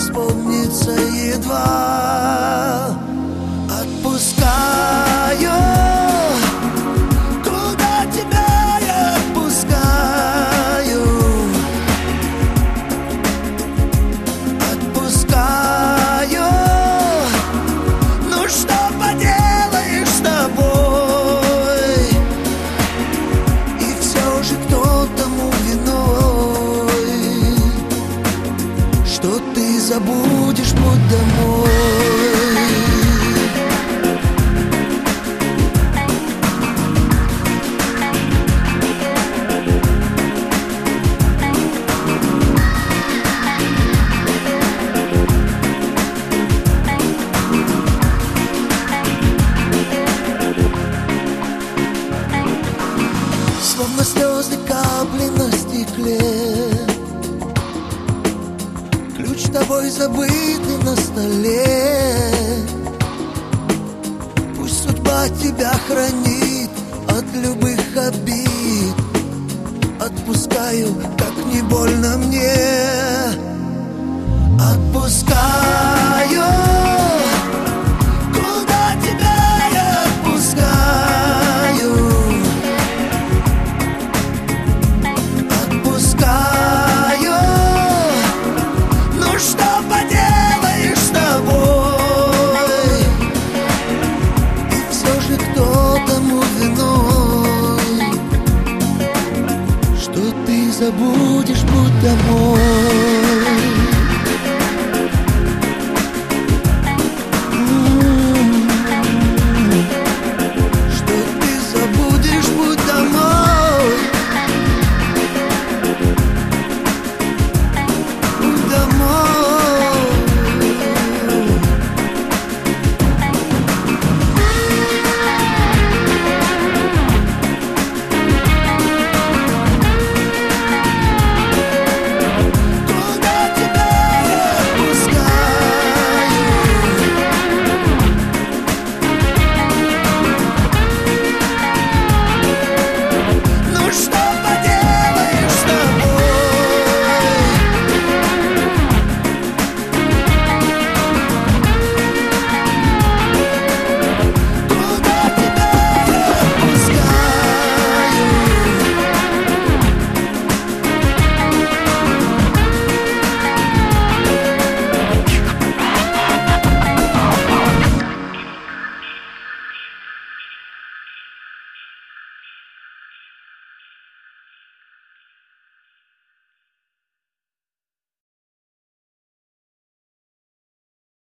вспомнится едва. Отпускаю, куда тебя я отпускаю. Отпускаю, ну что поделаешь с тобой. И все же кто тому виной, что ты забудешь путь домой. Словно слезы капли на стекле, ключ тобой забытый на столе. Пусть судьба тебя хранит от любых обид. Отпускаю, как не больно мне. Отпускаю.